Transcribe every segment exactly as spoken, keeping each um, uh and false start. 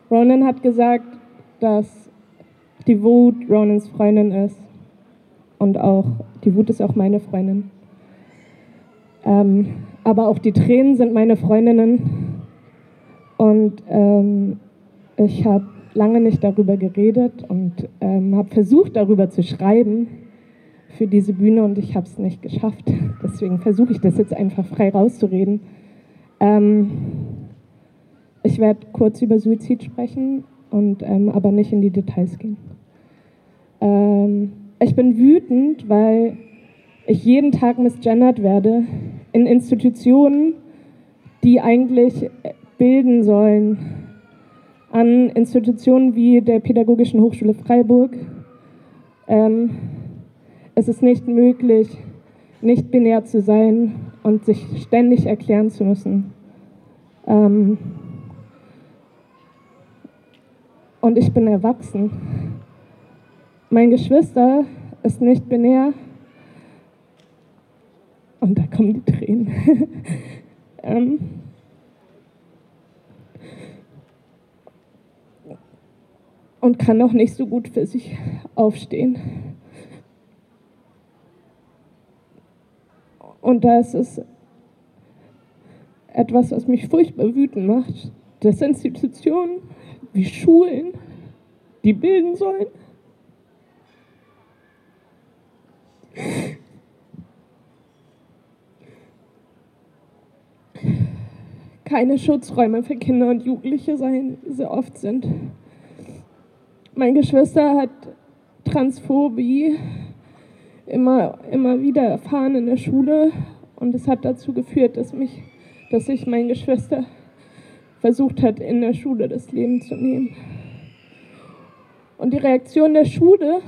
Ronan hat gesagt, dass die Wut Ronans Freundin ist. Und auch, die Wut ist auch meine Freundin. Ähm, aber auch die Tränen sind meine Freundinnen. Und ähm, ich habe lange nicht darüber geredet und ähm, habe versucht, darüber zu schreiben für diese Bühne und ich habe es nicht geschafft. Deswegen versuche ich das jetzt einfach frei rauszureden. Ähm, ich werde kurz über Suizid sprechen, und, ähm, aber nicht in die Details gehen. Ähm, ich bin wütend, weil ich jeden Tag misgendert werde in Institutionen, die eigentlich bilden sollen. An Institutionen wie der Pädagogischen Hochschule Freiburg. Ähm, es ist nicht möglich, nicht binär zu sein und sich ständig erklären zu müssen. Ähm, und ich bin erwachsen. Mein Geschwister ist nicht binär. Und da kommen die Tränen. ähm, Und kann auch nicht so gut für sich aufstehen. Und da ist es etwas, was mich furchtbar wütend macht, dass Institutionen wie Schulen, die bilden sollen, keine Schutzräume für Kinder und Jugendliche sein, sehr oft sind. Meine Geschwister hat Transphobie immer, immer wieder erfahren in der Schule und es hat dazu geführt, dass, mich, dass sich meine Geschwister versucht hat, in der Schule das Leben zu nehmen. Und die Reaktion der Schule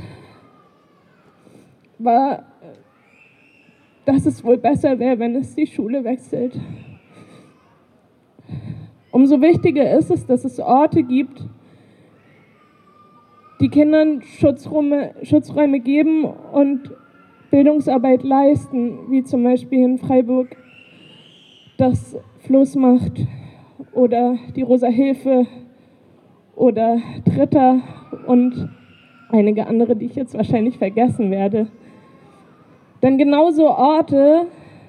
war, dass es wohl besser wäre, wenn es die Schule wechselt. Umso wichtiger ist es, dass es Orte gibt, die Kindern Schutzräume, Schutzräume geben und Bildungsarbeit leisten, wie zum Beispiel in Freiburg das Flussmacht oder die Rosa Hilfe oder Dritter und einige andere, die ich jetzt wahrscheinlich vergessen werde. Denn genauso Orte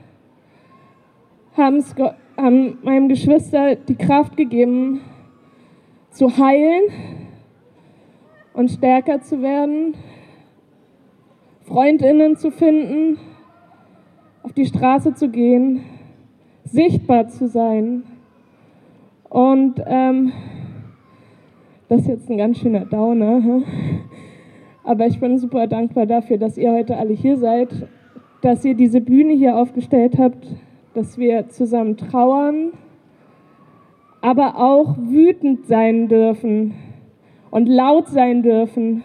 haben meinem Geschwister die Kraft gegeben, zu heilen und stärker zu werden, FreundInnen zu finden, auf die Straße zu gehen, sichtbar zu sein. Und ähm, das ist jetzt ein ganz schöner Downer, hm? Aber ich bin super dankbar dafür, dass ihr heute alle hier seid, dass ihr diese Bühne hier aufgestellt habt, dass wir zusammen trauern, aber auch wütend sein dürfen und laut sein dürfen.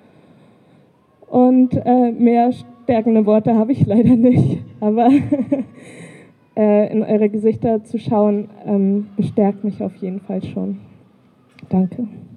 Und äh, mehr stärkende Worte habe ich leider nicht, aber äh, in eure Gesichter zu schauen, ähm, bestärkt mich auf jeden Fall schon. Danke.